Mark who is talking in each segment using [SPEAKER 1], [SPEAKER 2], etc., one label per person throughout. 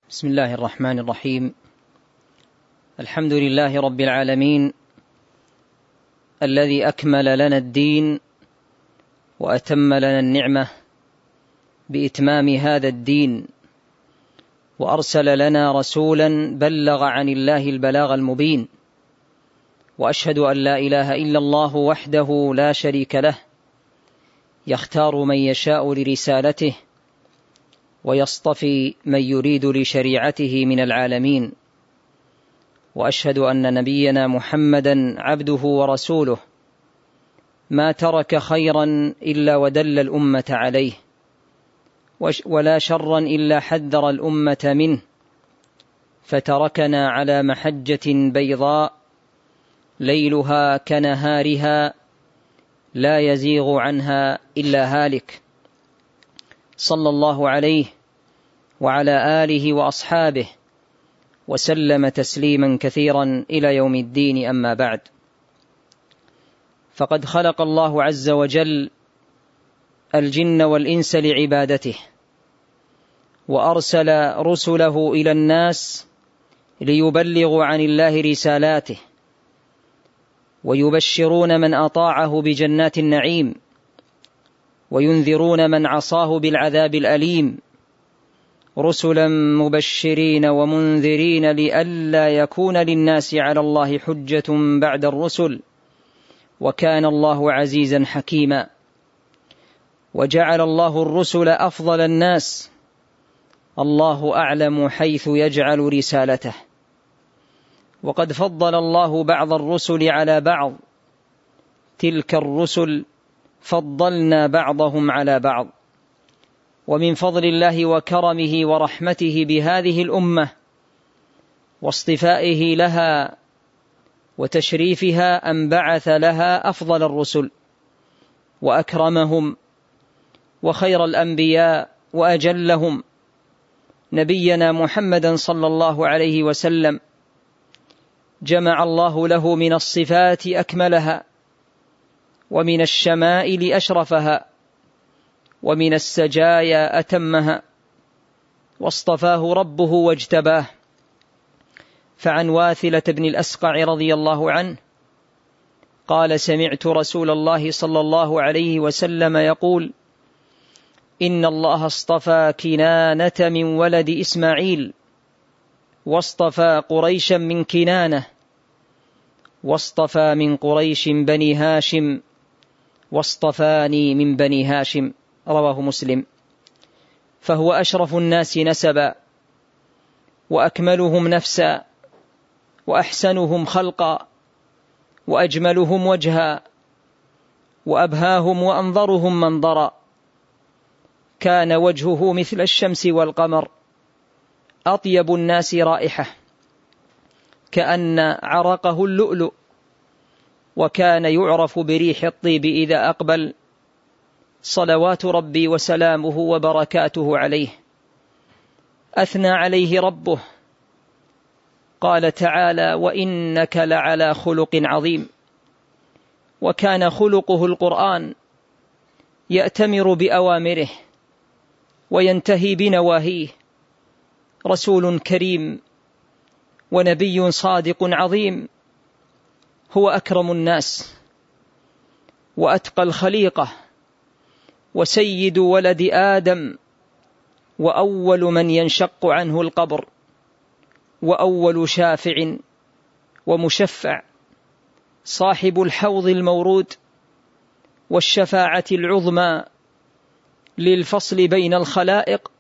[SPEAKER 1] بسم الله الرحمن الرحيم. الحمد لله رب العالمين الذي أكمل لنا الدين وأتم لنا النعمة بإتمام هذا الدين، وأرسل لنا رسولا بلغ عن الله البلاغ المبين، وأشهد أن لا إله إلا الله وحده لا شريك له، يختار من يشاء لرسالته ويصطفي من يريد لشريعته من العالمين. وأشهد أن نبينا محمدا عبده ورسوله، ما ترك خيرا إلا ودل الأمة عليه، ولا شرا إلا حذر الأمة منه، فتركنا على محجة بيضاء ليلها كنهارها لا يزيغ عنها إلا هالك، صلى الله عليه وعلى آله وأصحابه وسلم تسليما كثيرا إلى يوم الدين. أما بعد، فقد خلق الله عز وجل الجن والإنس لعبادته، وأرسل رسله إلى الناس ليبلغوا عن الله رسالاته، ويبشرون من أطاعه بجنات النعيم، وينذرون من عصاه بالعذاب الأليم، رسلا مبشرين ومنذرين لئلا يكون للناس على الله حجة بعد الرسل، وكان الله عزيزا حكيما. وجعل الله الرسل أفضل الناس، الله أعلم حيث يجعل رسالته، وقد فضل الله بعض الرسل على بعض، تلك الرسل فضلنا بعضهم على بعض. ومن فضل الله وكرمه ورحمته بهذه الأمة واصطفائه لها وتشريفها أن بعث لها أفضل الرسل وأكرمهم وخير الأنبياء وأجلهم، نبينا محمدا صلى الله عليه وسلم. جمع الله له من الصفات أكملها، ومن الشمائل أشرفها، ومن السجايا أتمها، واصطفاه ربه واجتباه. فعن واثلة بن الأسقع رضي الله عنه قال: سمعت رسول الله صلى الله عليه وسلم يقول: إن الله اصطفى كنانة من ولد إسماعيل، واصطفى قريشا من كنانة، واصطفى من قريش بني هاشم، واصطفاني من بني هاشم. رواه مسلم. فهو أشرف الناس نسبا، وأكملهم نفسا، وأحسنهم خلقا، وأجملهم وجها، وأبهاهم وأنظرهم منظرا. كان وجهه مثل الشمس والقمر، أطيب الناس رائحة، كأن عرقه اللؤلؤ، وكان يعرف بريح الطيب إذا أقبل، صلوات ربي وسلامه وبركاته عليه. أثنى عليه ربه، قال تعالى: وإنك لعلى خلق عظيم. وكان خلقه القرآن، يأتمر بأوامره وينتهي بنواهيه، رسول كريم ونبي صادق عظيم. هو أكرم الناس وأتقى الخليقة، وسيد ولد آدم، وأول من ينشق عنه القبر، وأول شافع ومشفع، صاحب الحوض المورود والشفاعة العظمى للفصل بين الخلائق،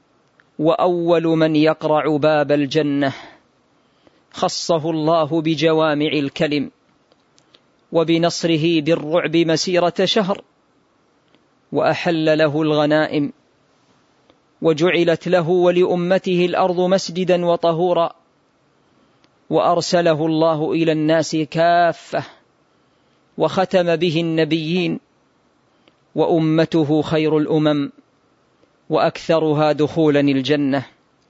[SPEAKER 1] وأول من يقرع باب الجنة. خصه الله بجوامع الكلم، وبنصره بالرعب مسيرة شهر، وأحل له الغنائم، وجعلت له ولأمته الأرض مسجدا وطهورا. وأرسله الله إلى الناس كافة، وختم به النبيين، وأمته خير الأمم، وأكثرها دخولا الجنة.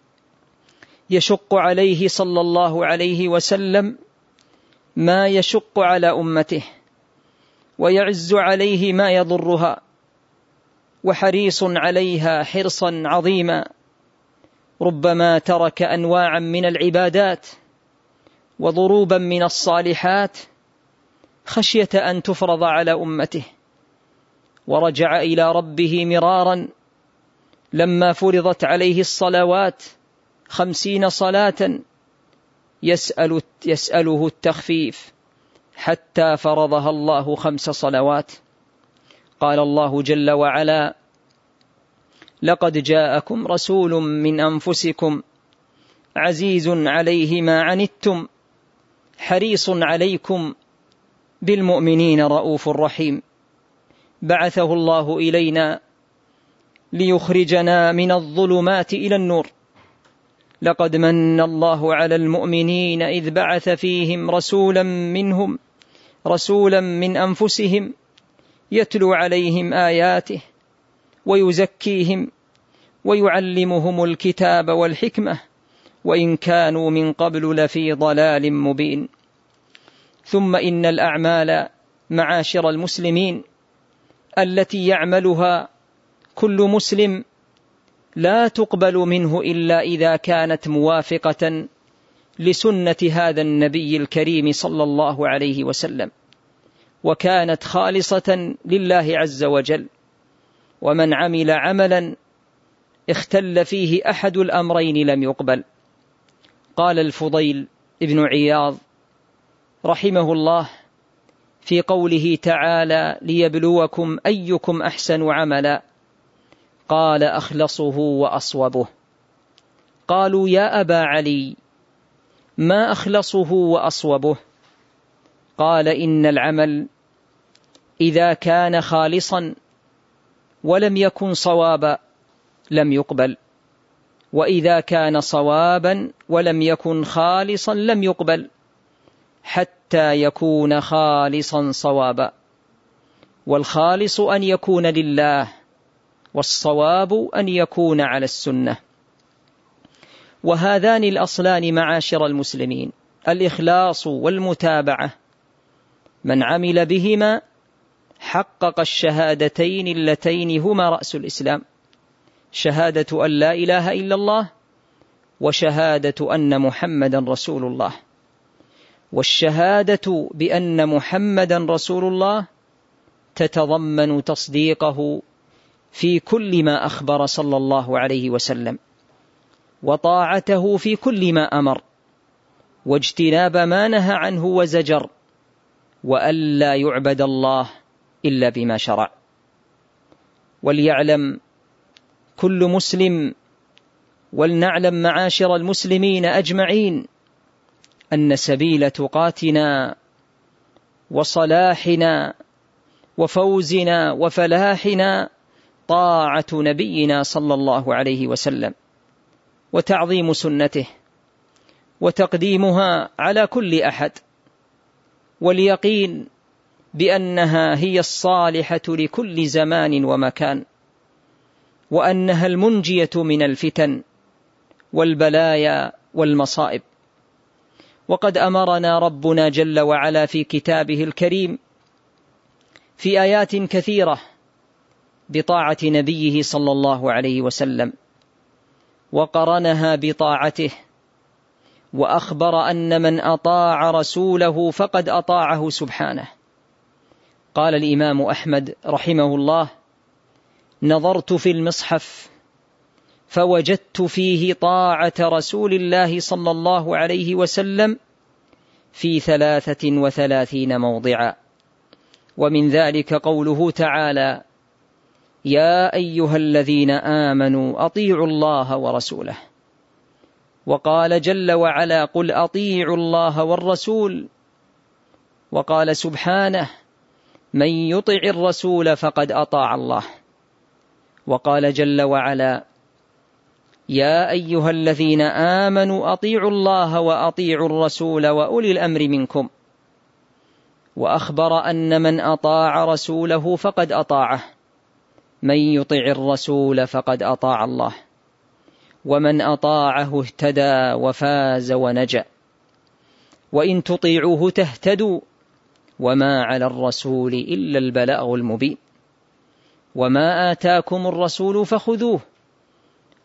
[SPEAKER 1] يشق عليه صلى الله عليه وسلم ما يشق على أمته، ويعز عليه ما يضرها، وحريص عليها حرصا عظيما، ربما ترك أنواعا من العبادات وضروبا من الصالحات خشية أن تفرض على أمته، ورجع إلى ربه مرارا لما فرضت عليه الصلوات 50 صلاة يسأله التخفيف حتى فرضها الله 5 صلوات. قال الله جل وعلا: لقد جاءكم رسول من أنفسكم عزيز عليه ما عنتم حريص عليكم بالمؤمنين رؤوف رحيم. بعثه الله إلينا ليخرجنا من الظلمات إلى النور. لقد من الله على المؤمنين إذ بعث فيهم رسولا منهم رسولا من أنفسهم يتلو عليهم آياته ويزكيهم ويعلمهم الكتاب والحكمة وإن كانوا من قبل لفي ضلال مبين. ثم إن الأعمال معاشر المسلمين التي يعملها كل مسلم لا تقبل منه إلا إذا كانت موافقة لسنة هذا النبي الكريم صلى الله عليه وسلم، وكانت خالصة لله عز وجل. ومن عمل عملا اختل فيه أحد الأمرين لم يقبل. قال الفضيل ابن عياض رحمه الله في قوله تعالى: ليبلوكم أيكم أحسن عملا، قال: أخلصه وأصوبه. قالوا: يا أبا علي، ما أخلصه وأصوبه؟ قال: إن العمل إذا كان خالصا ولم يكن صوابا لم يقبل، وإذا كان صوابا ولم يكن خالصا لم يقبل، حتى يكون خالصا صوابا. والخالص أن يكون لله، والصواب أن يكون على السنة. وهذان الأصلان معاشر المسلمين، الإخلاص والمتابعة، من عمل بهما حقق الشهادتين اللتين هما رأس الإسلام: شهادة أن لا إله إلا الله، وشهادة أن محمدا رسول الله. والشهادة بأن محمدا رسول الله تتضمن تصديقه في كل ما أخبر صلى الله عليه وسلم، وطاعته في كل ما أمر، واجتناب ما نهى عنه وزجر، وألا يعبد الله إلا بما شرع. وليعلم كل مسلم، ولنعلم معاشر المسلمين أجمعين، أن سبيل تقاتنا وصلاحنا وفوزنا وفلاحنا طاعة نبينا صلى الله عليه وسلم، وتعظيم سنته، وتقديمها على كل أحد، واليقين بأنها هي الصالحة لكل زمان ومكان، وأنها المنجية من الفتن والبلايا والمصائب. وقد أمرنا ربنا جل وعلا في كتابه الكريم في آيات كثيرة بطاعة نبيه صلى الله عليه وسلم، وقرنها بطاعته، وأخبر أن من أطاع رسوله فقد أطاعه سبحانه. قال الإمام أحمد رحمه الله: نظرت في المصحف فوجدت فيه طاعة رسول الله صلى الله عليه وسلم في 33 موضعا، ومن ذلك قوله تعالى: يا أيها الذين آمنوا أطيعوا الله ورسوله. وقال جل وعلا: قل أطيعوا الله والرسول. وقال سبحانه: من يطع الرسول فقد أطاع الله. وقال جل وعلا: يا أيها الذين آمنوا أطيعوا الله وأطيعوا الرسول وأولي الأمر منكم. وأخبر أن من أطاع رسوله فقد أطاعه، من يطع الرسول فقد أطاع الله، ومن أطاعه اهتدى وفاز ونجا. وإن تطيعوه تهتدوا وما على الرسول إلا البلاغ المبين. وما آتاكم الرسول فخذوه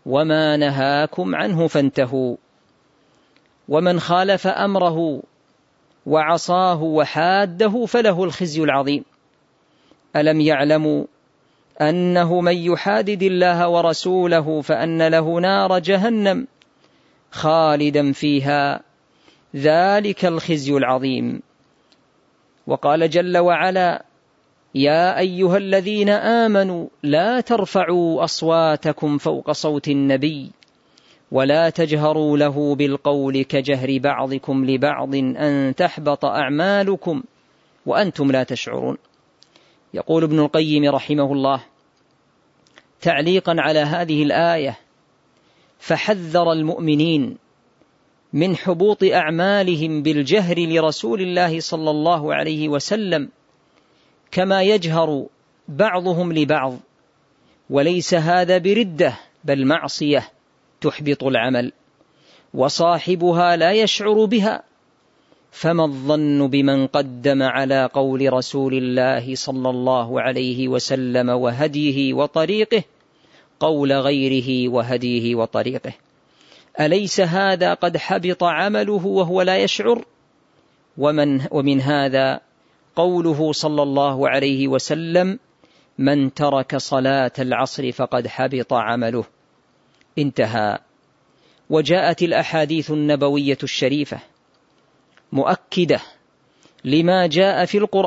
[SPEAKER 1] وما نهاكم عنه فانتهوا. ومن خالف أمره وعصاه وحاده فله الخزي العظيم. ألم يعلموا أنه من يحادد الله ورسوله فأن له نار جهنم خالدا فيها ذلك الخزي العظيم. وقال جل وعلا: يا أيها الذين آمنوا لا ترفعوا أصواتكم فوق صوت النبي ولا تجهروا له بالقول كجهر بعضكم لبعض أن تحبط أعمالكم وأنتم لا تشعرون. يقول ابن القيم رحمه الله تعليقا على هذه الآية: فحذر المؤمنين من حبوط أعمالهم بالجهر لرسول الله صلى الله عليه وسلم كما يجهر بعضهم لبعض، وليس هذا بردة بل معصية تحبط العمل وصاحبها لا يشعر بها. فما الظن بمن قدم على قول رسول الله صلى الله عليه وسلم وهديه وطريقه قول غيره وهديه وطريقه؟ أليس هذا قد حبط عمله وهو لا يشعر؟ ومن هذا قوله صلى الله عليه وسلم: من ترك صلاة العصر فقد حبط عمله. انتهى. وجاءت الأحاديث النبوية الشريفة مؤكدة لما جاء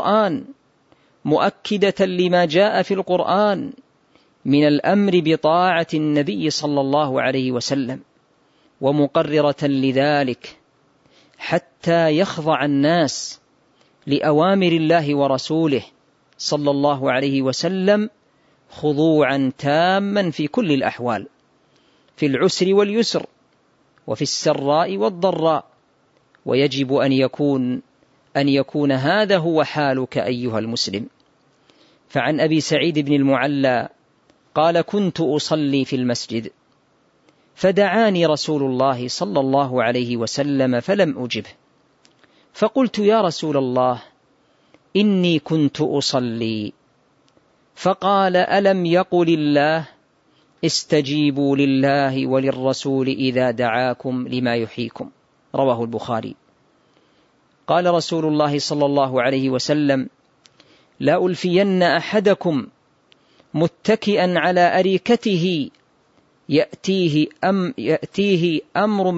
[SPEAKER 1] في القرآن من الأمر بطاعة النبي صلى الله عليه وسلم، ومقررة لذلك حتى يخضع الناس لأوامر الله ورسوله صلى الله عليه وسلم خضوعا تاما في كل الأحوال، في العسر واليسر وفي السراء والضراء. ويجب أن يكون هذا هو حالك أيها المسلم. فعن أبي سعيد بن المعلى قال: كنت أصلي في المسجد فدعاني رسول الله صلى الله عليه وسلم فلم أجبه، فقلت: يا رسول الله إني كنت أصلي. فقال: ألم يقل الله استجيبوا لله وللرسول إذا دعاكم لما يحييكم؟ رواه البخاري. قال رسول الله صلى الله عليه وسلم: لا ألفين أحدكم متكئا على أريكته يأتيه أمر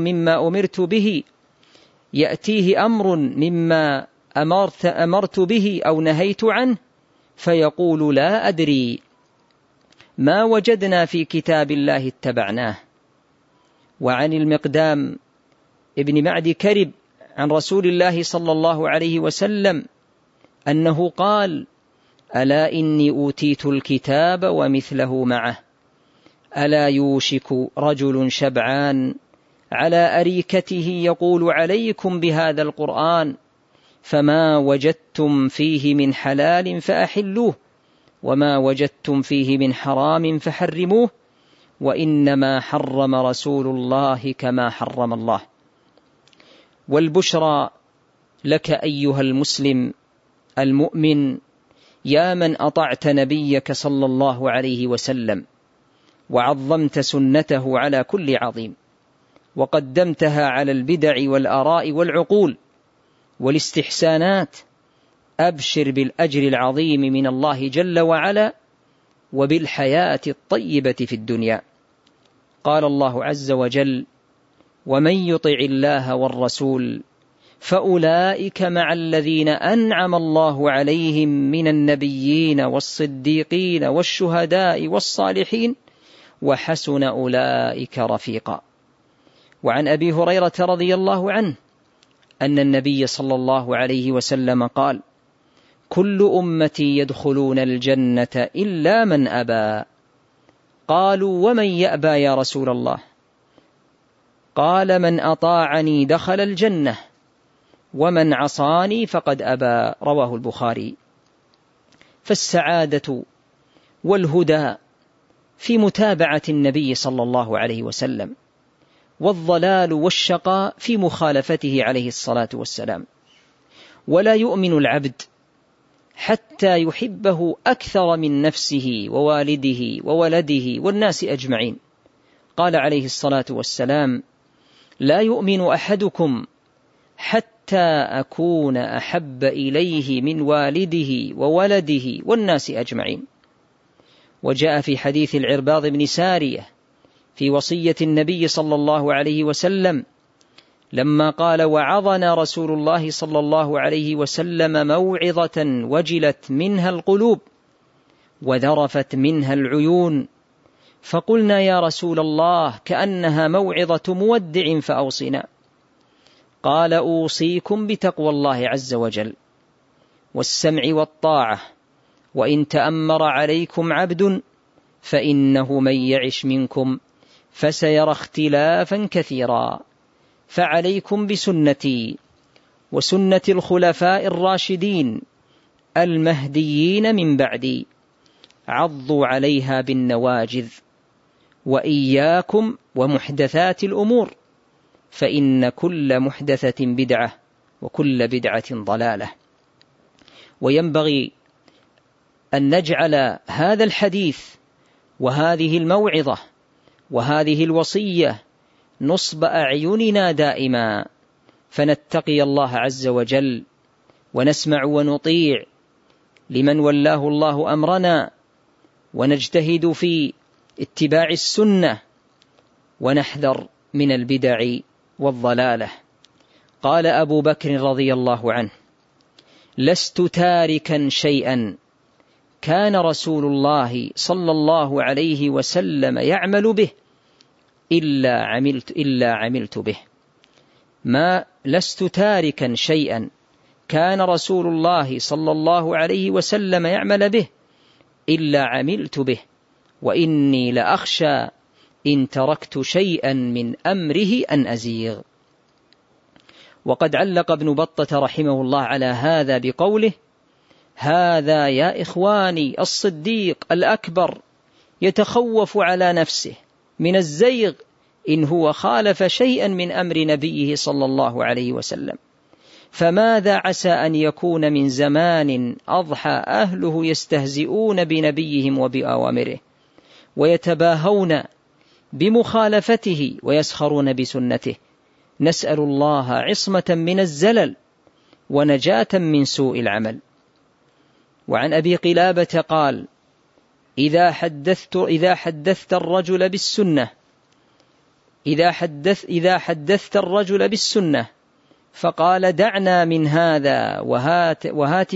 [SPEAKER 1] مما أمرت به أو نهيت عنه فيقول: لا أدري، ما وجدنا في كتاب الله اتبعناه. وعن المقدام ابن معد كرب عن رسول الله صلى الله عليه وسلم أنه قال: ألا إني أوتيت الكتاب ومثله معه، ألا يوشك رجل شبعان على أريكته يقول: عليكم بهذا القرآن، فما وجدتم فيه من حلال فأحلوه وما وجدتم فيه من حرام فحرموه، وإنما حرم رسول الله كما حرم الله. والبشرى لك أيها المسلم المؤمن يا من أطعت نبيك صلى الله عليه وسلم وعظمت سنته على كل عظيم، وقدمتها على البدع والآراء والعقول والاستحسانات. أبشر بالأجر العظيم من الله جل وعلا وبالحياة الطيبة في الدنيا. قال الله عز وجل: ومن يطع الله والرسول فأولئك مع الذين أنعم الله عليهم من النبيين والصديقين والشهداء والصالحين وحسن أولئك رفيقا. وعن أبي هريرة رضي الله عنه أن النبي صلى الله عليه وسلم قال: كل أمتي يدخلون الجنة إلا من أبى. قالوا: ومن يأبى يا رسول الله؟ قال: من أطاعني دخل الجنة ومن عصاني فقد أبى. رواه البخاري. فالسعادة والهدى في متابعة النبي صلى الله عليه وسلم، والضلال والشقاء في مخالفته عليه الصلاة والسلام. ولا يؤمن العبد حتى يحبه أكثر من نفسه ووالده وولده والناس أجمعين. قال عليه الصلاة والسلام: لا يؤمن أحدكم حتى أكون أحب إليه من والده وولده والناس أجمعين. وجاء في حديث العرباض بن سارية في وصية النبي صلى الله عليه وسلم لما قال: وعظنا رسول الله صلى الله عليه وسلم موعظة وجلت منها القلوب وذرفت منها العيون، فقلنا: يا رسول الله، كأنها موعظة مودع فأوصنا. قال: أوصيكم بتقوى الله عز وجل والسمع والطاعة، وإن تأمر عليكم عبد فإنه من يعش منكم فسيرى اختلافا كثيرا، فعليكم بسنتي وسنة الخلفاء الراشدين المهديين من بعدي، عضوا عليها بالنواجذ، وإياكم ومحدثات الأمور، فإن كل محدثة بدعة وكل بدعة ضلالة. وينبغي أن نجعل هذا الحديث وهذه الموعظة وهذه الوصية نصب أعيننا دائما، فنتقي الله عز وجل ونسمع ونطيع لمن ولاه الله أمرنا، ونجتهد في اتباع السنة، ونحذر من البدع والضلالة. قال أبو بكر رضي الله عنه: لست تاركا شيئا كان رسول الله صلى الله عليه وسلم يعمل به إلا عملت به. ما لست تاركا شيئا كان رسول الله صلى الله عليه وسلم يعمل به إلا عملت به، وإني لأخشى إن تركت شيئا من أمره أن أزيغ. وقد علق ابن بطة رحمه الله على هذا بقوله: هذا يا إخواني الصديق الأكبر يتخوف على نفسه من الزيغ إن هو خالف شيئا من أمر نبيه صلى الله عليه وسلم، فماذا عسى أن يكون من زمان أضحى أهله يستهزئون بنبيهم وبأوامره ويتباهون بمخالفته ويسخرون بسنته. نسأل الله عصمة من الزلل ونجاة من سوء العمل. وعن أبي قلابة قال: إذا حدثت الرجل بالسنة فقال: دعنا من هذا وهات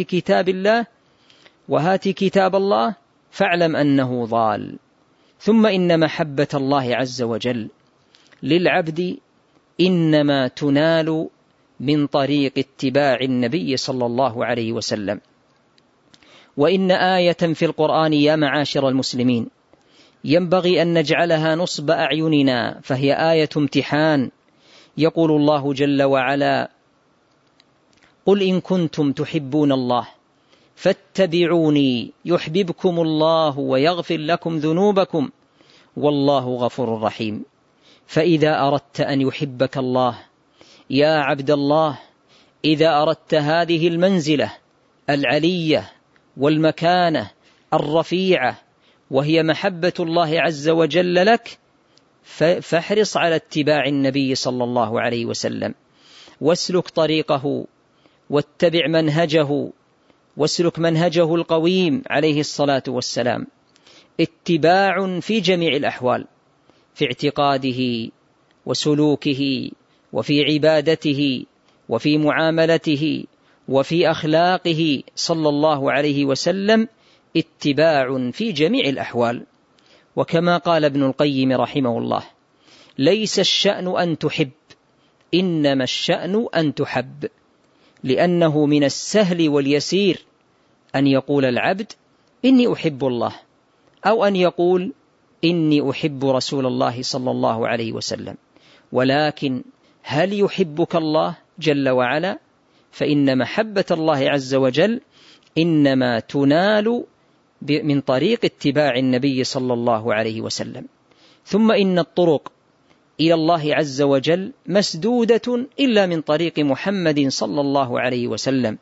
[SPEAKER 1] كتاب الله، فاعلم أنه ضال. ثم إن محبة الله عز وجل للعبد إنما تنال من طريق اتباع النبي صلى الله عليه وسلم. وإن آية في القرآن يا معاشر المسلمين ينبغي أن نجعلها نصب أعيننا، فهي آية امتحان. يقول الله جل وعلا: قل إن كنتم تحبون الله فاتبعوني يحببكم الله ويغفر لكم ذنوبكم والله غفور رحيم. فإذا أردت أن يحبك الله يا عبد الله، إذا أردت هذه المنزلة العلية والمكانة الرفيعة وهي محبة الله عز وجل لك، فاحرص على اتباع النبي صلى الله عليه وسلم، واسلك طريقه واتبع منهجه، واسلك منهجه القويم عليه الصلاة والسلام، اتباع في جميع الأحوال، في اعتقاده وسلوكه وفي عبادته وفي معاملته وفي أخلاقه صلى الله عليه وسلم، اتباع في جميع الأحوال. وكما قال ابن القيم رحمه الله: ليس الشأن أن تحب، إنما الشأن أن تحب. لأنه من السهل واليسير أن يقول العبد إني أحب الله، أو أن يقول إني أحب رسول الله صلى الله عليه وسلم، ولكن هل يحبك الله جل وعلا؟ فإن محبة الله عز وجل إنما تنال من طريق اتباع النبي صلى الله عليه وسلم. ثم إن الطرق إلى الله عز وجل مسدودة إلا من طريق محمد صلى الله عليه وسلم.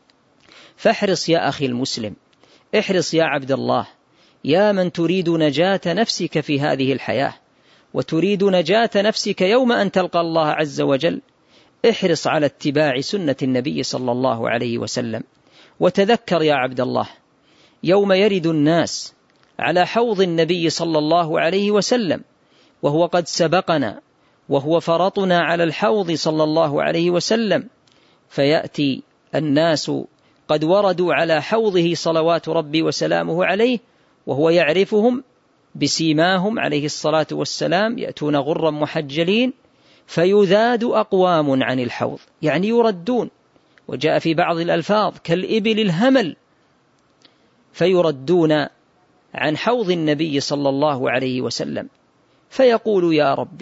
[SPEAKER 1] فاحرص يا أخي المسلم، احرص يا عبد الله، يا من تريد نجاة نفسك في هذه الحياة وتريد نجاة نفسك يوم أن تلقى الله عز وجل، احرص على اتباع سنة النبي صلى الله عليه وسلم. وتذكر يا عبد الله يوم يرد الناس على حوض النبي صلى الله عليه وسلم وهو قد سبقنا وهو فرطنا على الحوض صلى الله عليه وسلم، فيأتي الناس قد وردوا على حوضه صلوات ربي وسلامه عليه وهو يعرفهم بسيماهم عليه الصلاة والسلام، يأتون غرا محجلين، فيذاد أقوام عن الحوض، يعني يردون، وجاء في بعض الألفاظ كالإبل الهمل، فيردون عن حوض النبي صلى الله عليه وسلم، فيقول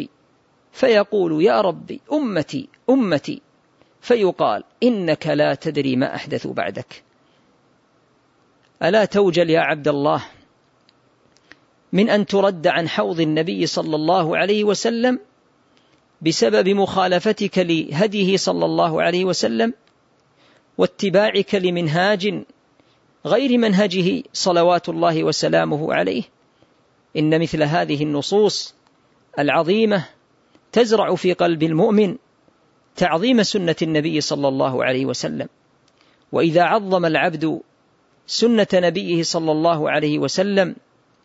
[SPEAKER 1] يا ربي أمتي أمتي، فيقال إنك لا تدري ما أحدث بعدك. ألا توجل يا عبد الله من أن ترد عن حوض النبي صلى الله عليه وسلم بسبب مخالفتك لهديه صلى الله عليه وسلم واتباعك لمنهاج غير منهجه صلوات الله وسلامه عليه؟ إن مثل هذه النصوص العظيمة تزرع في قلب المؤمن تعظيم سنة النبي صلى الله عليه وسلم. وإذا عظم العبد سنة نبيه صلى الله عليه وسلم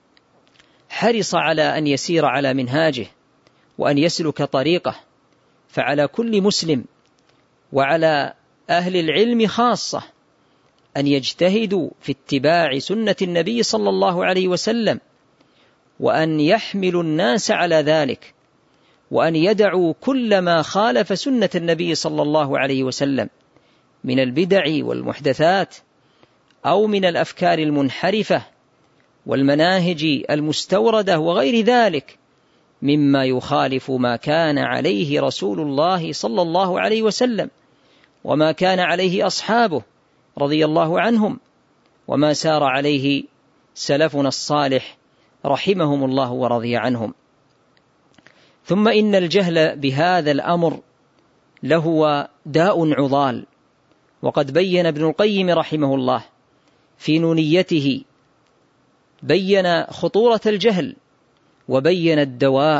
[SPEAKER 1] حرص على أن يسير على منهاجه وأن يسلك طريقه. فعلى كل مسلم وعلى أهل العلم خاصة أن يجتهدوا في اتباع سنة النبي صلى الله عليه وسلم، وأن يحملوا الناس على ذلك، وأن يدعوا كل ما خالف سنة النبي صلى الله عليه وسلم من البدع والمحدثات أو من الأفكار المنحرفة والمناهج المستوردة وغير ذلك مما يخالف ما كان عليه رسول الله صلى الله عليه وسلم وما كان عليه أصحابه رضي الله عنهم وما سار عليه سلفنا الصالح رحمهم الله ورضي عنهم. ثم إن الجهل بهذا الأمر له داء عضال، وقد بين ابن القيم رحمه الله في نونيته بين خطورة الجهل وبين الدواء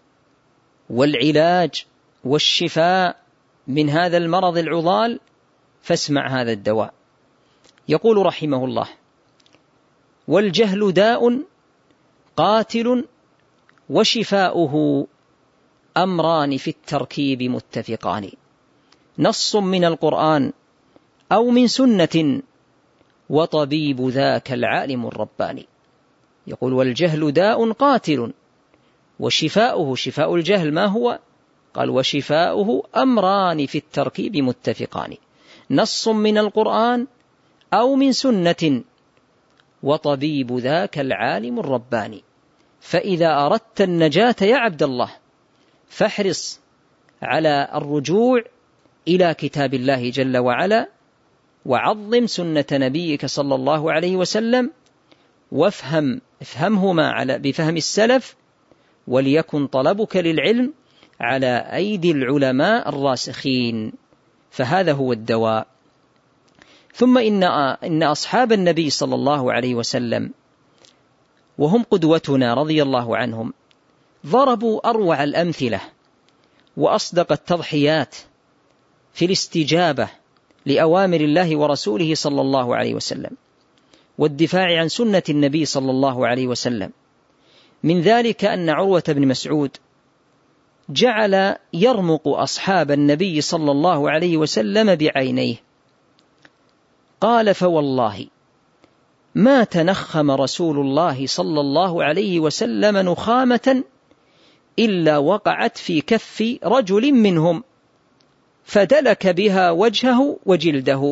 [SPEAKER 1] والعلاج والشفاء من هذا المرض العضال، فاسمع هذا الدواء. يقول رحمه الله: والجهل داء قاتل وشفاؤه أمران في التركيب متفقان، نص من القرآن أو من سنة وطبيب ذاك العالم الرباني. يقول: والجهل داء قاتل وشفاؤه، شفاء الجهل ما هو؟ قال: وشفاؤه أمران في التركيب متفقان، نص من القرآن أو من سنة وطبيب ذاك العالم الرباني. فإذا أردت النجاة يا عبد الله فاحرص على الرجوع إلى كتاب الله جل وعلا، وعظم سنة نبيك صلى الله عليه وسلم، افهمهما بفهم السلف، وليكن طلبك للعلم على أيدي العلماء الراسخين، فهذا هو الدواء. ثم إن أصحاب النبي صلى الله عليه وسلم وهم قدوتنا رضي الله عنهم ضربوا أروع الأمثلة وأصدق التضحيات في الاستجابة لأوامر الله ورسوله صلى الله عليه وسلم والدفاع عن سنة النبي صلى الله عليه وسلم. من ذلك أن عروة بن مسعود جعل يرمق أصحاب النبي صلى الله عليه وسلم بعينيه، قال: فوالله ما تنخم رسول الله صلى الله عليه وسلم نخامة إلا وقعت في كف رجل منهم فدلك بها وجهه وجلده،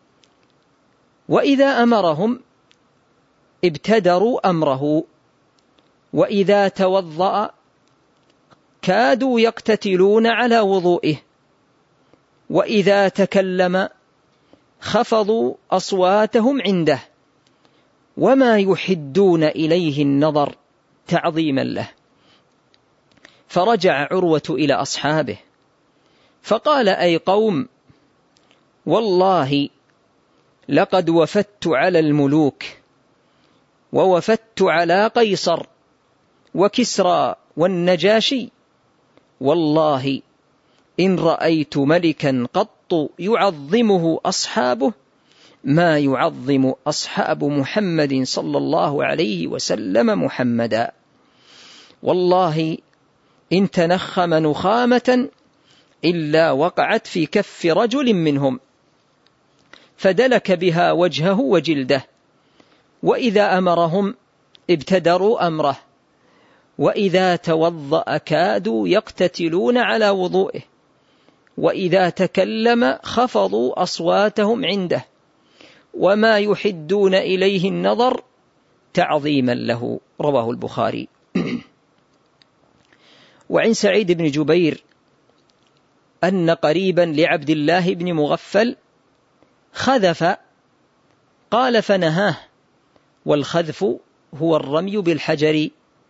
[SPEAKER 1] وإذا أمرهم ابتدروا أمره، وإذا توضأ كادوا يقتتلون على وضوئه، وإذا تكلم خفضوا أصواتهم عنده، وما يحدون إليه النظر تعظيما له. فرجع عروة إلى أصحابه فقال: أي قوم، والله لقد وفدت على الملوك ووفدت على قيصر وكسرى والنجاشي: والله إن رأيت ملكا قط يعظمه أصحابه ما يعظم أصحاب محمد صلى الله عليه وسلم محمدا، والله إن تنخم نخامة إلا وقعت في كف رجل منهم فدلك بها وجهه وجلده، وإذا أمرهم ابتدروا أمره، وإذا توضأ كادوا يقتتلون على وضوئه، وإذا تكلم خفضوا أصواتهم عنده، وما يحدون إليه النظر تعظيما له. رواه البخاري. وعن سعيد بن جبير أن قريبا لعبد الله بن مغفل خذف، قال فنهاه، والخذف هو الرمي بالحجر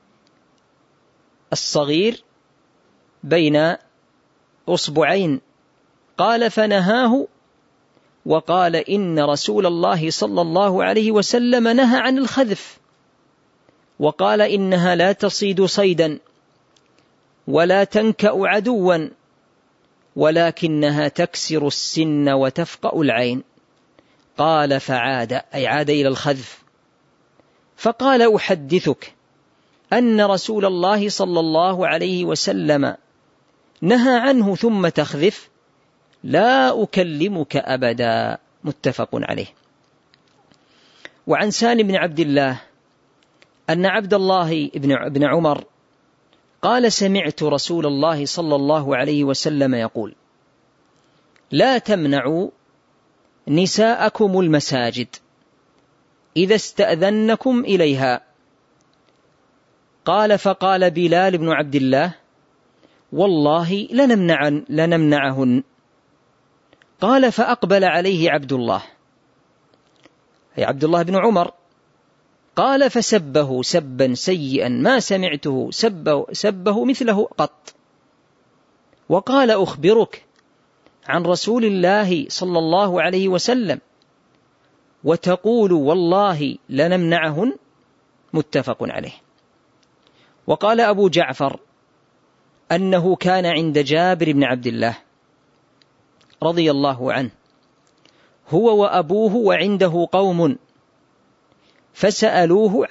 [SPEAKER 1] الصغير بين أصبعين، قال فنهاه، وقال إن رسول الله صلى الله عليه وسلم نهى عن الخذف، وقال إنها لا تصيد صيدا ولا تنكأ عدوا، ولكنها تكسر السن وتفقأ العين. قال فعاد، أي عاد إلى الخذف، فقال أحدثك أن رسول الله صلى الله عليه وسلم نهى عنه ثم تخذف؟ لا أكلمك أبدا. متفق عليه. وعن سالم بن عبد الله أن عبد الله بن عمر قال سمعت رسول الله صلى الله عليه وسلم يقول: لا تمنعوا نساءكم المساجد إذا استأذنكم إليها. قال فقال بلال بن عبد الله: والله لنمنعهن. قال فأقبل عليه عبد الله، أي عبد الله بن عمر، قال فسبه سبا سيئا ما سمعته سبه مثله قط، وقال أخبرك عن رسول الله صلى الله عليه وسلم وتقول والله لنمنعهن؟ متفق عليه. وقال أبو جعفر أنه كان عند جابر بن عبد الله رضي الله عنه هو وأبوه وعنده قوم فسألوه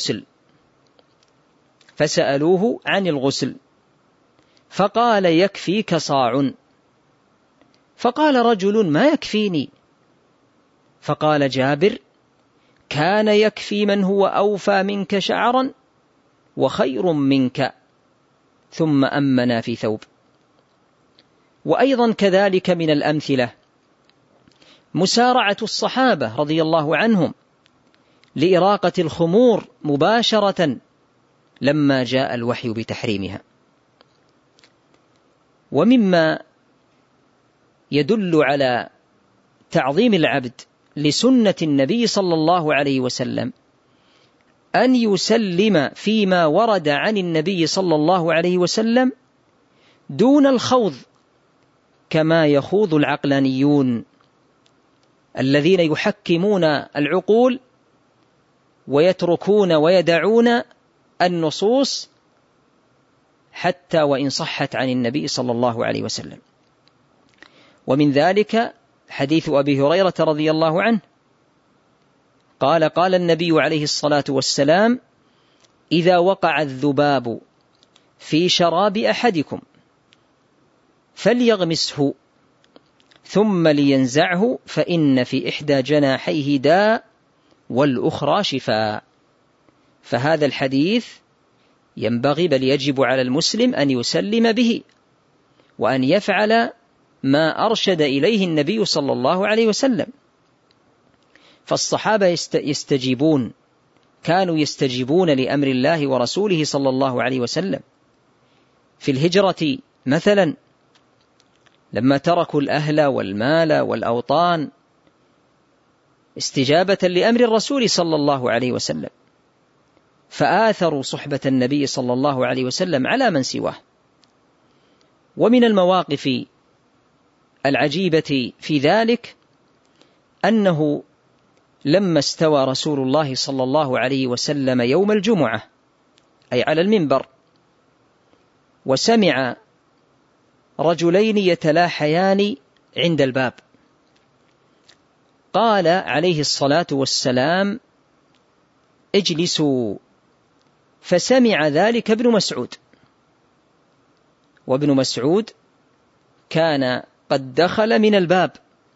[SPEAKER 1] عن الغسل فقال يكفيك صاع. فقال رجل ما يكفيني؟ فقال جابر: كان يكفي من هو أوفى منك شعرا وخير منك، ثم أمنا في ثوب. وأيضا كذلك من الأمثلة مسارعة الصحابة رضي الله عنهم لإراقة الخمور مباشرة لما جاء الوحي بتحريمها. ومما يدل على تعظيم العبد لسنة النبي صلى الله عليه وسلم أن يسلم فيما ورد عن النبي صلى الله عليه وسلم دون الخوض كما يخوض العقلانيون الذين يحكمون العقول ويتركون ويدعون النصوص حتى وإن صحت عن النبي صلى الله عليه وسلم. ومن ذلك حديث أبي هريرة رضي الله عنه قال النبي عليه الصلاة والسلام: إذا وقع الذباب في شراب أحدكم فليغمسه ثم لينزعه فإن في إحدى جناحيه داء والأخرى شفاء. فهذا الحديث ينبغي بل يجب على المسلم أن يسلم به وأن يفعل ما أرشد إليه النبي صلى الله عليه وسلم. فالصحابة كانوا يستجيبون لأمر الله ورسوله صلى الله عليه وسلم في الهجرة مثلا، لما تركوا الأهل والمال والأوطان استجابة لأمر الرسول صلى الله عليه وسلم، فآثروا صحبة النبي صلى الله عليه وسلم على من سواه. ومن المواقف العجيبة في ذلك أنه لما استوى رسول الله صلى الله عليه وسلم يوم الجمعة أي على المنبر وسمع رجلين يتلاحيان عند الباب. قال عليه الصلاة والسلام: اجلسوا. فسمع ذلك ابن مسعود، وابن مسعود كان قد دخل من الباب،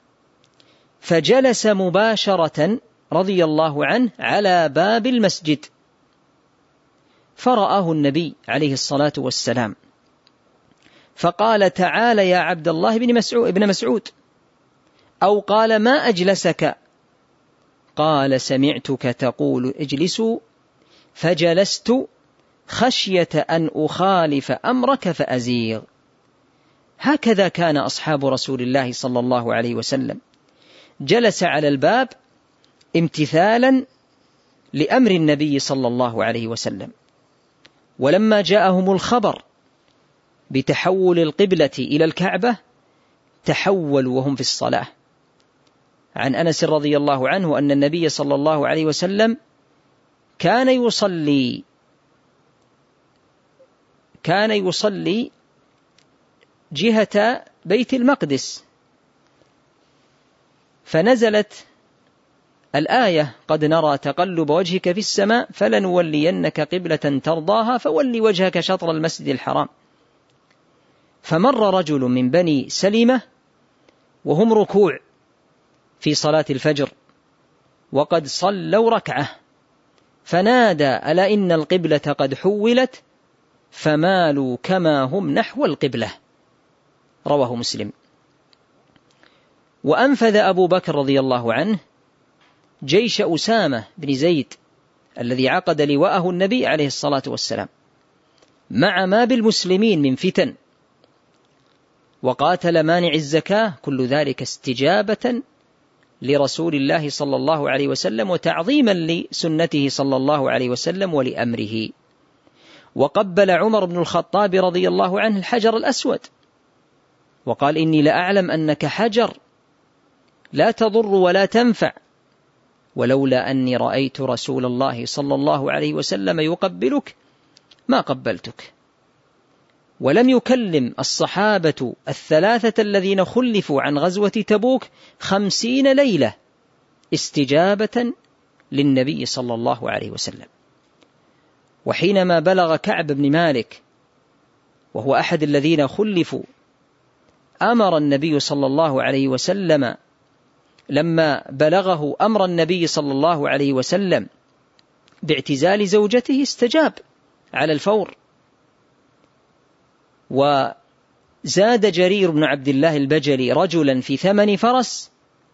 [SPEAKER 1] فجلس مباشرة رضي الله عنه على باب المسجد، فرآه النبي عليه الصلاة والسلام فقال: تعال يا عبد الله بن مسعود، أو قال: ما أجلسك؟ قال: سمعتك تقول اجلسوا فجلست خشية أن أخالف أمرك فأزيغ. هكذا كان أصحاب رسول الله صلى الله عليه وسلم، جلس على الباب امتثالا لأمر النبي صلى الله عليه وسلم. ولما جاءهم الخبر بتحول القبلة إلى الكعبة تحولوا وهم في الصلاة. عن أنس رضي الله عنه أن النبي صلى الله عليه وسلم كان يصلي جهة بيت المقدس، فنزلت الآية: قد نرى تقلب وجهك في السماء فلنولينك قبلة ترضاها فول وجهك شطر المسجد الحرام. فمر رجل من بني سلمة وهم ركوع في صلاة الفجر وقد صلوا ركعة، فنادى: ألا إن القبلة قد حولت، فمالوا كما هم نحو القبلة. رواه مسلم. وأنفذ أبو بكر رضي الله عنه جيش أسامة بن زيد الذي عقد لواءه النبي عليه الصلاة والسلام مع ما بالمسلمين من فتن، وقاتل مانع الزكاة، كل ذلك استجابة لرسول الله صلى الله عليه وسلم وتعظيما لسنته صلى الله عليه وسلم ولأمره. وقبل عمر بن الخطاب رضي الله عنه الحجر الأسود وقال: إني لأعلم أنك حجر لا تضر ولا تنفع، ولولا أني رأيت رسول الله صلى الله عليه وسلم يقبلك ما قبلتك. ولم يكلم الصحابة الثلاثة الذين خلفوا عن غزوة تبوك 50 ليلة استجابة للنبي صلى الله عليه وسلم. وحينما بلغ كعب بن مالك وهو أحد الذين خلفوا، أمر النبي صلى الله عليه وسلم لما بلغه أمر النبي صلى الله عليه وسلم باعتزال زوجته استجاب على الفور. وزاد جرير بن عبد الله البجلي رجلا في 8 فرس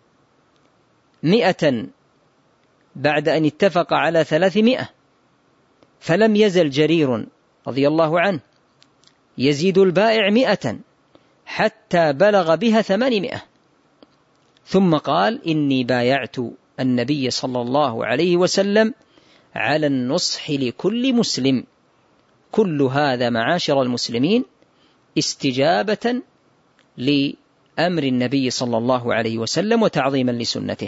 [SPEAKER 1] 100 بعد أن اتفق على 300، فلم يزل جرير رضي الله عنه يزيد البائع 100 حتى بلغ بها 800، ثم قال: إني بايعت النبي صلى الله عليه وسلم على النصح لكل مسلم. كل هذا معاشر المسلمين استجابة لأمر النبي صلى الله عليه وسلم وتعظيما لسنته.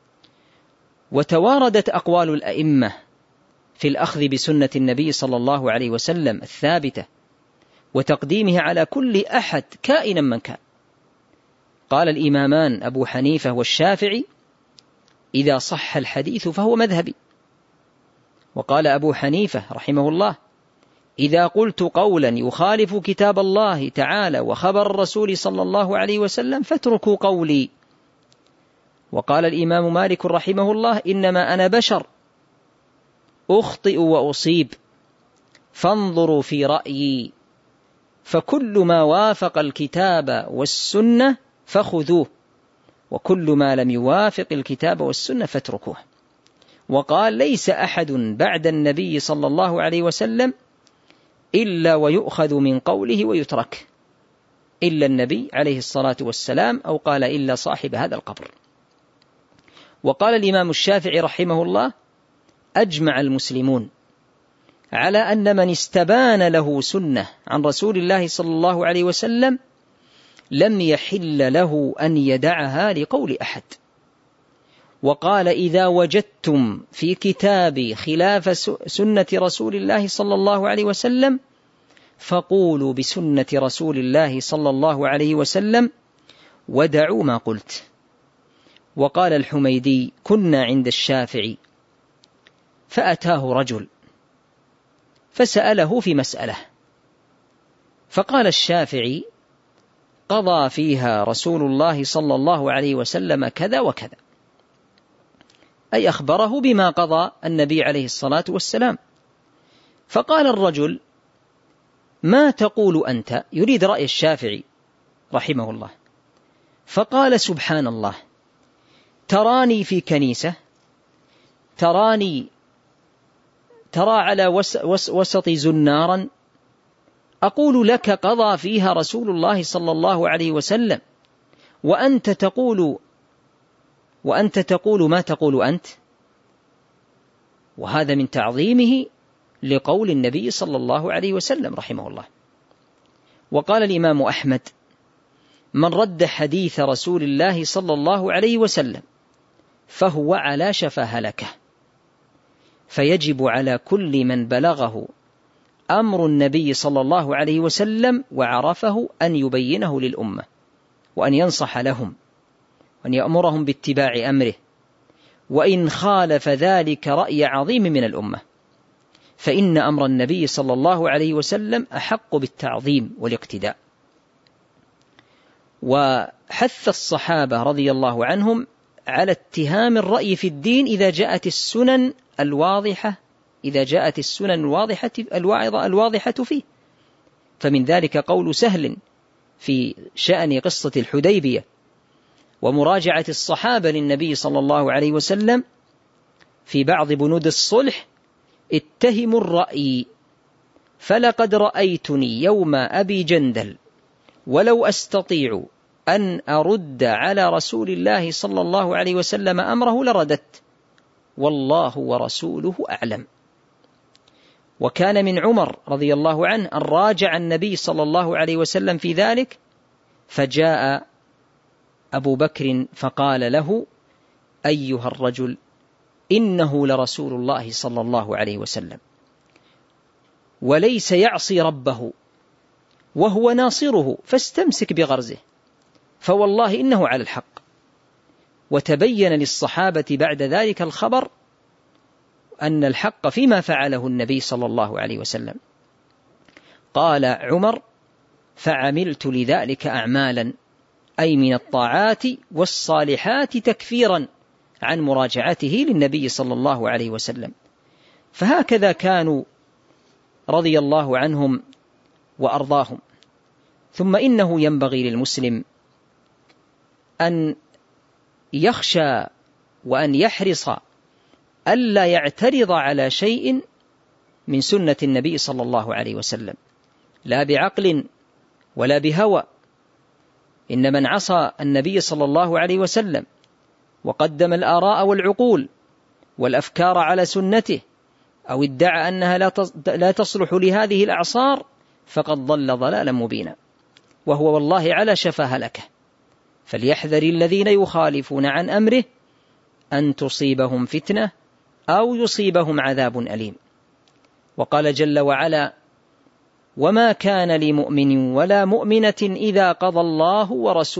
[SPEAKER 1] وتواردت أقوال الأئمة في الأخذ بسنة النبي صلى الله عليه وسلم الثابتة وتقديمه على كل أحد كائنا من كان. قال الإمامان أبو حنيفة والشافعي: إذا صح الحديث فهو مذهبي. وقال أبو حنيفة رحمه الله: إذا قلت قولا يخالف كتاب الله تعالى وخبر الرسول صلى الله عليه وسلم فاتركوا قولي. وقال الإمام مالك رحمه الله: إنما أنا بشر أخطئ وأصيب، فانظروا في رأيي، فكل ما وافق الكتاب والسنة فخذوه، وكل ما لم يوافق الكتاب والسنة فاتركوه. وقال: ليس أحد بعد النبي صلى الله عليه وسلم إلا ويؤخذ من قوله ويترك، إلا النبي عليه الصلاة والسلام، أو قال: إلا صاحب هذا القبر. وقال الإمام الشافعي رحمه الله: أجمع المسلمون على أن من استبان له سنة عن رسول الله صلى الله عليه وسلم لم يحل له أن يدعها لقول أحد. وقال: إذا وجدتم في كتابي خلاف سنة رسول الله صلى الله عليه وسلم فقولوا بسنة رسول الله صلى الله عليه وسلم ودعوا ما قلت. وقال الحميدي: كنا عند الشافعي فأتاه رجل فسأله في مسألة، فقال الشافعي: قضى فيها رسول الله صلى الله عليه وسلم كذا وكذا، أي أخبره بما قضى النبي عليه الصلاة والسلام. فقال الرجل: ما تقول أنت؟ يريد رأي الشافعي رحمه الله. فقال: سبحان الله، تراني في كنيسة، ترى على وسط زنارا، أقول لك قضى فيها رسول الله صلى الله عليه وسلم، وأنت تقول ما تقول أنت. وهذا من تعظيمه لقول النبي صلى الله عليه وسلم رحمه الله. وقال الإمام أحمد: من رد حديث رسول الله صلى الله عليه وسلم فهو على شفا هلكة، فيجب على كل من بلغه أمر النبي صلى الله عليه وسلم وعرفه أن يبينه للأمة، وأن ينصح لهم، وأن يأمرهم باتباع أمره، وإن خالف ذلك رأي عظيم من الأمة، فإن أمر النبي صلى الله عليه وسلم أحق بالتعظيم والاقتداء. وحث الصحابة رضي الله عنهم على اتهام الرأي في الدين إذا جاءت السنن الواضحة فيه. فمن ذلك قول سهل في شأن قصة الحديبية ومراجعة الصحابة للنبي صلى الله عليه وسلم في بعض بنود الصلح: اتهموا الرأي، فلقد رأيتني يوم أبي جندل ولو أستطيع أن أرد على رسول الله صلى الله عليه وسلم أمره لرددت، والله ورسوله أعلم. وكان من عمر رضي الله عنه أن راجع النبي صلى الله عليه وسلم في ذلك، فجاء أبو بكر فقال له: أيها الرجل، إنه لرسول الله صلى الله عليه وسلم، وليس يعصي ربه وهو ناصره، فاستمسك بغرزه، فوالله إنه على الحق. وتبين للصحابة بعد ذلك الخبر أن الحق فيما فعله النبي صلى الله عليه وسلم. قال عمر: فعملت لذلك أعمالا، أي من الطاعات والصالحات، تكفيرا عن مراجعته للنبي صلى الله عليه وسلم. فهكذا كانوا رضي الله عنهم وأرضاهم. ثم إنه ينبغي للمسلم أن يخشى وأن يحرص ألا يعترض على شيء من سنة النبي صلى الله عليه وسلم، لا بعقل ولا بهوى. إن من عصى النبي صلى الله عليه وسلم وقدم الآراء والعقول والأفكار على سنته، أو ادعى أنها لا تصلح لهذه الأعصار، فقد ضل ضلالا مبينا، وهو والله على شفا هلكة. فليحذر الذين يخالفون عن أمره أن تصيبهم فتنة أو يصيبهم عذاب أليم. وقال جل وعلا: وما كان لمؤمن ولا مؤمنة إذا قضى الله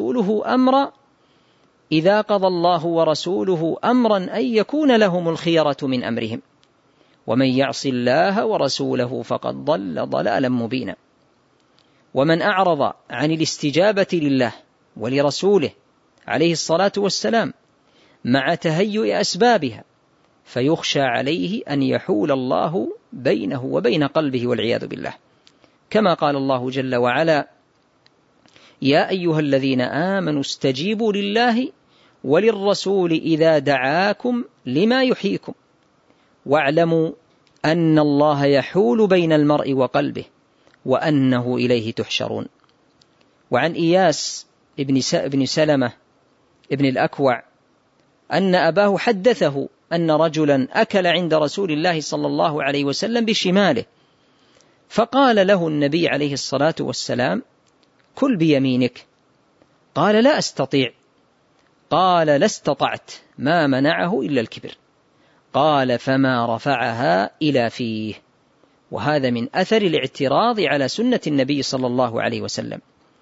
[SPEAKER 1] ورسوله أمرا أن يكون لهم الخيرة من أمرهم، ومن يعص الله ورسوله فقد ضل ضلالا مبينا. ومن أعرض عن الاستجابة لله ولرسوله عليه الصلاة والسلام مع تهيئ أسبابها، فيخشى عليه أن يحول الله بينه وبين قلبه والعياذ بالله، كما قال الله جل وعلا: يا أيها الذين آمنوا استجيبوا لله وللرسول إذا دعاكم لما يحييكم واعلموا أن الله يحول بين المرء وقلبه وأنه إليه تحشرون. وعن إياس ابن سلمة ابن الأكوع أن أباه حدثه أن رجلا أكل عند رسول الله صلى الله عليه وسلم بشماله، فقال له النبي عليه الصلاة والسلام: كل بيمينك. قال: لا أستطيع. قال: لا استطعت، ما منعه إلا الكبر. قال: فما رفعها إلى فيه. وهذا من أثر الاعتراض على سنة النبي صلى الله عليه وسلم.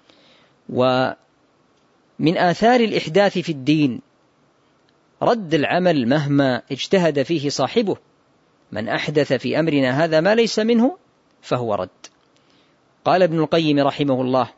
[SPEAKER 1] ومن آثار الإحداث في الدين رد العمل مهما اجتهد فيه صاحبه، من أحدث في أمرنا هذا ما ليس منه فهو رد. قال ابن القيم رحمه الله: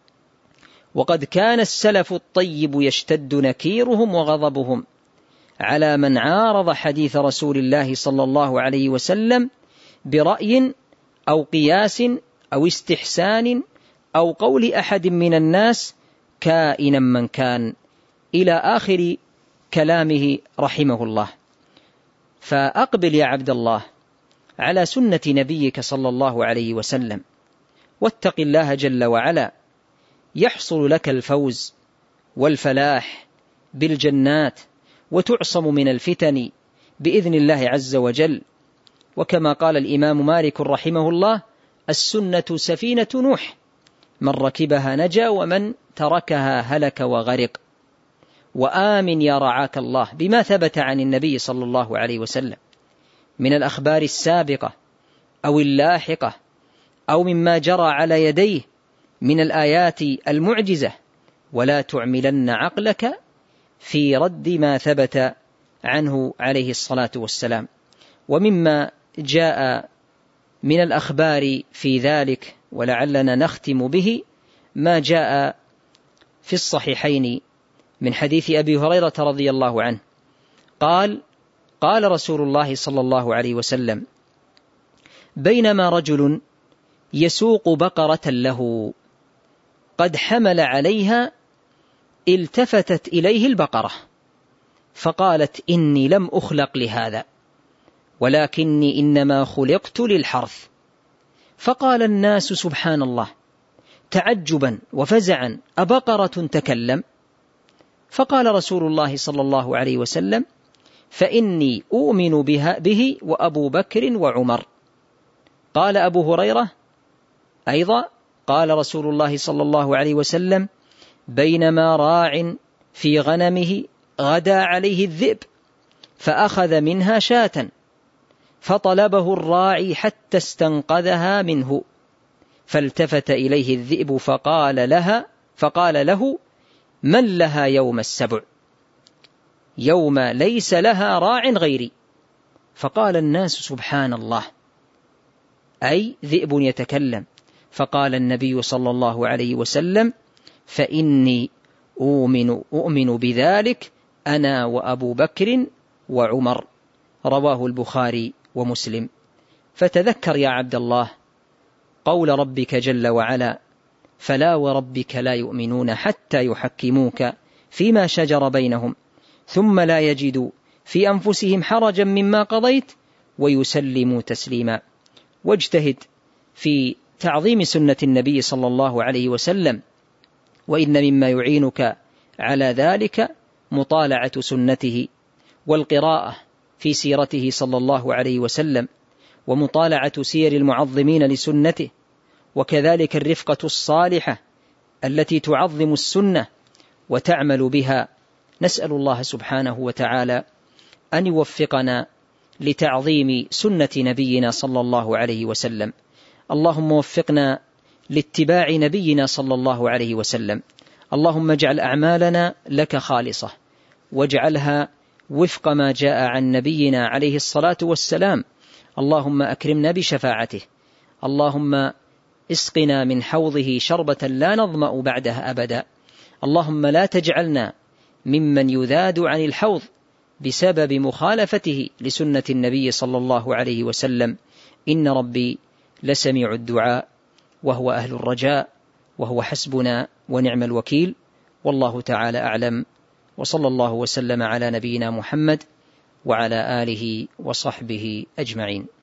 [SPEAKER 1] وقد كان السلف الطيب يشتد نكيرهم وغضبهم على من عارض حديث رسول الله صلى الله عليه وسلم برأي أو قياس أو استحسان أو قول أحد من الناس كائنا من كان، إلى آخر كلامه رحمه الله. فأقبل يا عبد الله على سنة نبيك صلى الله عليه وسلم، واتق الله جل وعلا، يحصل لك الفوز والفلاح بالجنات، وتعصم من الفتن بإذن الله عز وجل. وكما قال الإمام مالك رحمه الله: السنة سفينة نوح، من ركبها نجا ومن تركها هلك وغرق. وآمن يا رعاك الله بما ثبت عن النبي صلى الله عليه وسلم من الأخبار السابقة أو اللاحقة أو مما جرى على يديه من الآيات المعجزة، ولا تعملن عقلك في رد ما ثبت عنه عليه الصلاة والسلام. ومما جاء من الأخبار في ذلك ولعلنا نختم به ما جاء في الصحيحين من حديث أبي هريرة رضي الله عنه قال: قال رسول الله صلى الله عليه وسلم: بينما رجل يسوق بقرة له قد حمل عليها التفتت إليه البقرة فقالت: إني لم أخلق لهذا ولكني إنما خلقت للحرث. فقال الناس: سبحان الله، تعجبا وفزعا، أبقرة تكلم؟ فقال رسول الله صلى الله عليه وسلم: فإني أؤمن به وأبو بكر وعمر. قال أبو هريرة أيضا: قال رسول الله صلى الله عليه وسلم: بينما راع في غنمه غدا عليه الذئب فأخذ منها شاة فطلبه الراعي حتى استنقذها منه، فالتفت إليه الذئب فقال له: من لها يوم السبع؟ يوم ليس لها راع غيري. فقال الناس: سبحان الله، أي ذئب يتكلم. فقال النبي صلى الله عليه وسلم: فإني أؤمن بذلك أنا وأبو بكر وعمر. رواه البخاري ومسلم. فتذكر يا عبد الله قول ربك جل وعلا: فلا وربك لا يؤمنون حتى يحكموك فيما شجر بينهم ثم لا يجدوا في أنفسهم حرجا مما قضيت ويسلموا تسليما. واجتهد في تعظيم سنة النبي صلى الله عليه وسلم، وإن مما يعينك على ذلك مطالعة سنته والقراءة في سيرته صلى الله عليه وسلم، ومطالعة سير المعظمين لسنته، وكذلك الرفقة الصالحة التي تعظم السنة وتعمل بها. نسأل الله سبحانه وتعالى أن يوفقنا لتعظيم سنة نبينا صلى الله عليه وسلم. اللهم وفقنا لاتباع نبينا صلى الله عليه وسلم. اللهم اجعل أعمالنا لك خالصة، واجعلها وفق ما جاء عن نبينا عليه الصلاة والسلام. اللهم أكرمنا بشفاعته، اللهم اسقنا من حوضه شربة لا نظمأ بعدها أبدا. اللهم لا تجعلنا ممن يذاد عن الحوض بسبب مخالفته لسنة النبي صلى الله عليه وسلم. إن ربي لسميع الدعاء وهو أهل الرجاء وهو حسبنا ونعم الوكيل. والله تعالى أعلم، وصلى الله وسلم على نبينا محمد وعلى آله وصحبه أجمعين.